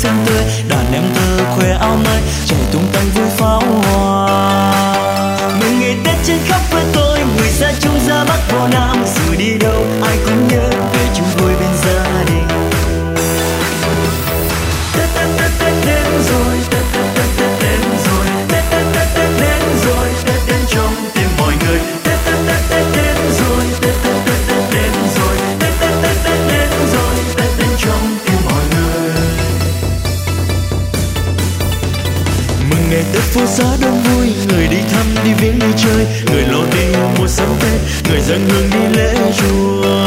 xinh tươi, đàn em thơ khoe áo mới chạy tung tăng vui pháo hoa. Mừng ngày Tết trên khắp quê tôi, người xa Trung ra Bắc vào Nam, dù đi đâu ai cũng nhớ về chung vui bên gia đình. Tết Tết Tết Tết đến rồi, Tết Tết Tết Tết đến rồi, Tết Tết Tết Tết đến rồi, Tết đến trong tim mọi người. Tết Tết Tết Tết đến rồi, Tết Tết Tết Tết đến rồi, Tết Tết Tết Tết đến rồi, Tết đến trong tim mọi người. Mừng ngày Tết phố xá đông vui, người đi thăm đi viếng đi chơi, người lo đi mua sắm Tết, người dâng hương đi lễ chùa.